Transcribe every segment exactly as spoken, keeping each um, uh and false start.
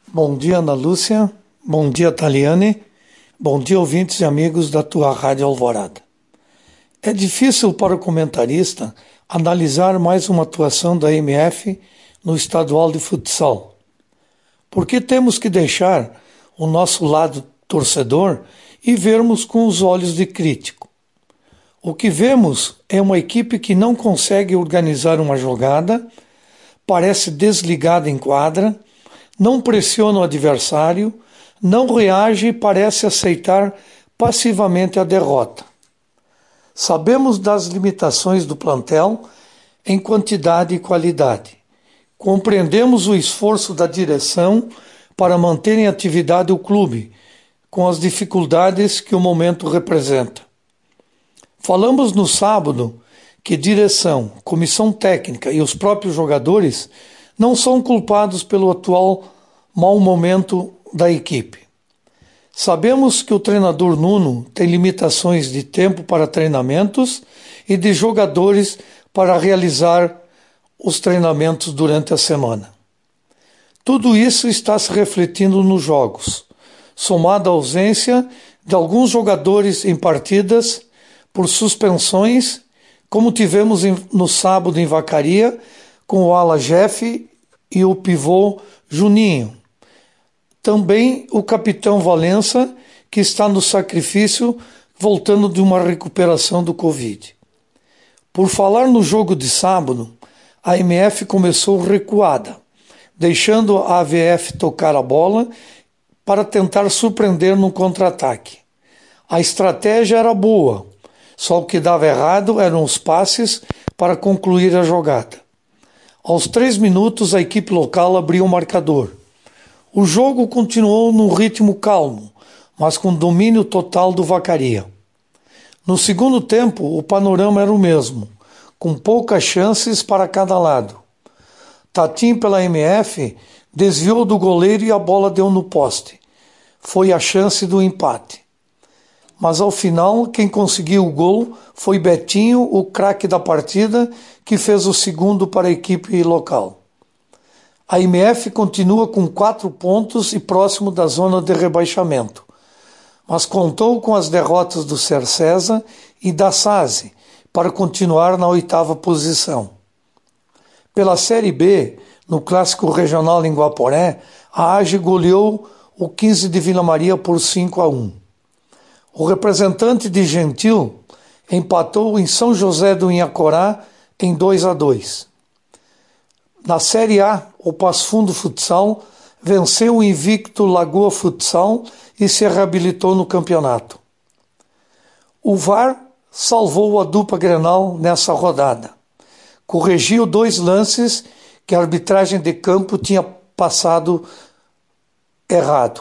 Bom dia, Ana Lúcia. Bom dia, Taliane. Bom dia, ouvintes e amigos da tua Rádio Alvorada. É difícil para o comentarista analisar mais uma atuação da M F no estadual de futsal, porque temos que deixar o nosso lado torcedor e vermos com os olhos de crítico. O que vemos é uma equipe que não consegue organizar uma jogada, parece desligada em quadra, não pressiona o adversário, não reage e parece aceitar passivamente a derrota. Sabemos das limitações do plantel em quantidade e qualidade. Compreendemos o esforço da direção para manter em atividade o clube, com as dificuldades que o momento representa. Falamos no sábado que direção, comissão técnica e os próprios jogadores não são culpados pelo atual mau momento da equipe. Sabemos que o treinador Nuno tem limitações de tempo para treinamentos e de jogadores para realizar os treinamentos durante a semana. Tudo isso está se refletindo nos jogos, somado à ausência de alguns jogadores em partidas por suspensões, como tivemos no sábado em Vacaria, com o ala Jeff e o pivô Juninho. Também o capitão Valença, que está no sacrifício, voltando de uma recuperação do Covid. Por falar no jogo de sábado, a M F começou recuada, deixando a A V F tocar a bola para tentar surpreender no contra-ataque. A estratégia era boa, só o que dava errado eram os passes para concluir a jogada. Aos três minutos, a equipe local abriu o marcador. O jogo continuou num ritmo calmo, mas com domínio total do Vacaria. No segundo tempo, o panorama era o mesmo, com poucas chances para cada lado. Tatim, pela M F, desviou do goleiro e a bola deu no poste. Foi a chance do empate. Mas ao final, quem conseguiu o gol foi Betinho, o craque da partida, que fez o segundo para a equipe local. A M F continua com quatro pontos e próximo da zona de rebaixamento, mas contou com as derrotas do Cercesa e da S A S para continuar na oitava posição. Pela Série B, no Clássico Regional em Guaporé, a A G E goleou o quinze de Vila Maria por cinco a um. O representante de Gentil empatou em São José do Inhacorá em dois a dois. Na Série A, o Passo Fundo Futsal venceu o invicto Lagoa Futsal e se reabilitou no campeonato. O V A R salvou a dupla Grenal nessa rodada. Corrigiu dois lances que a arbitragem de campo tinha passado errado.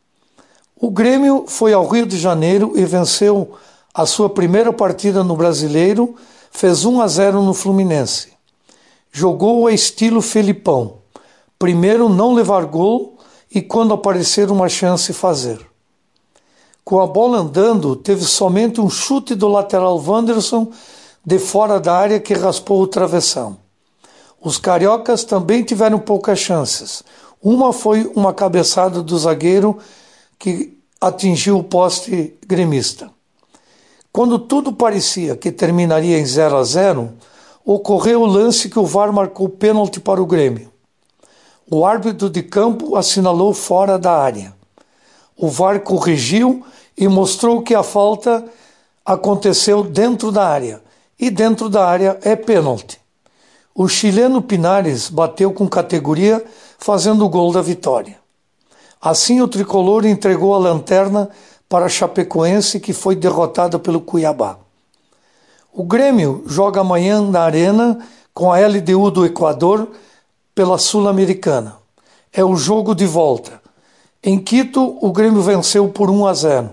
O Grêmio foi ao Rio de Janeiro e venceu a sua primeira partida no Brasileiro, fez um a zero no Fluminense. Jogou a estilo Felipão, primeiro não levar gol e quando aparecer uma chance fazer. Com a bola andando, teve somente um chute do lateral Wanderson de fora da área que raspou o travessão. Os cariocas também tiveram poucas chances. Uma foi uma cabeçada do zagueiro que atingiu o poste gremista. Quando tudo parecia que terminaria em zero a zero, ocorreu o lance que o V A R marcou pênalti para o Grêmio. O árbitro de campo assinalou fora da área. O V A R corrigiu e mostrou que a falta aconteceu dentro da área, e dentro da área é pênalti. O chileno Pinares bateu com categoria, fazendo o gol da vitória. Assim, o tricolor entregou a lanterna para a Chapecoense, que foi derrotada pelo Cuiabá. O Grêmio joga amanhã na Arena com a L D U do Equador pela Sul-Americana. É o jogo de volta. Em Quito, o Grêmio venceu por um a zero.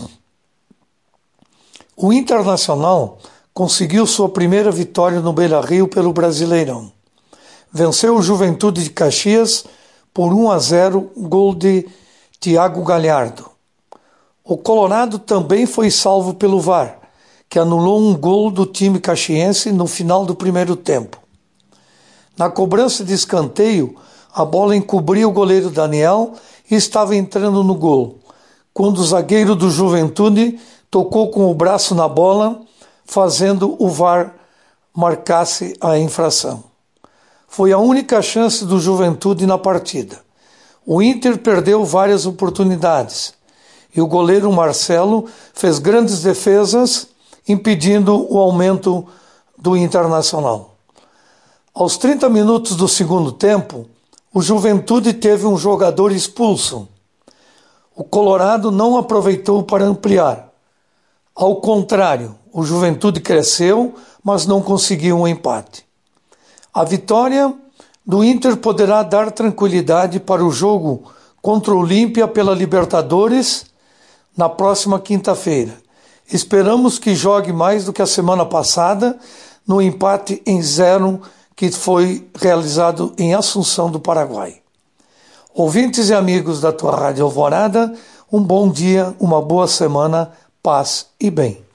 O Internacional conseguiu sua primeira vitória no Beira-Rio pelo Brasileirão. Venceu o Juventude de Caxias por um a zero, gol de Thiago Galhardo. O Colorado também foi salvo pelo V A R, que anulou um gol do time caxiense no final do primeiro tempo. Na cobrança de escanteio, A bola encobria o goleiro Daniel e estava entrando no gol, quando o zagueiro do Juventude tocou com o braço na bola, fazendo o V A R marcasse a infração. Foi a única chance do Juventude na partida. O Inter perdeu várias oportunidades e o goleiro Marcelo fez grandes defesas, impedindo o aumento do Internacional. Aos trinta minutos do segundo tempo, o Juventude teve um jogador expulso. O Colorado não aproveitou para ampliar. Ao contrário, o Juventude cresceu, mas não conseguiu um empate. A vitória do Inter poderá dar tranquilidade para o jogo contra o Olímpia pela Libertadores na próxima quinta-feira. Esperamos que jogue mais do que a semana passada no empate em zero que foi realizado em Assunção do Paraguai. Ouvintes e amigos da tua Rádio Alvorada, um bom dia, uma boa semana, paz e bem.